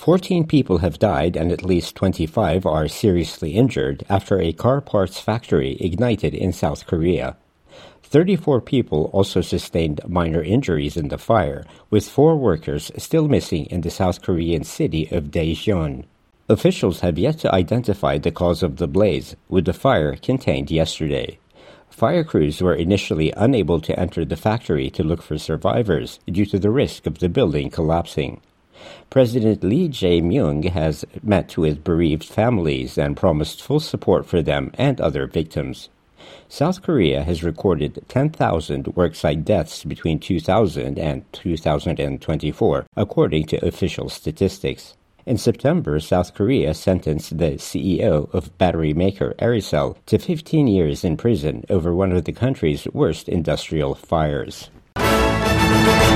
14 people have died and at least 25 are seriously injured after a car parts factory ignited in South Korea. 34 people also sustained minor injuries in the fire, with 4 workers still missing in the South Korean city of Daejeon. Officials have yet to identify the cause of the blaze, with the fire contained yesterday. Fire crews were initially unable to enter the factory to look for survivors due to the risk of the building collapsing. President Lee Jae-myung has met with bereaved families and promised full support for them and other victims. South Korea has recorded 10,000 worksite deaths between 2000 and 2024, according to official statistics. In September, South Korea sentenced the CEO of battery maker Arisel to 15 years in prison over one of the country's worst industrial fires.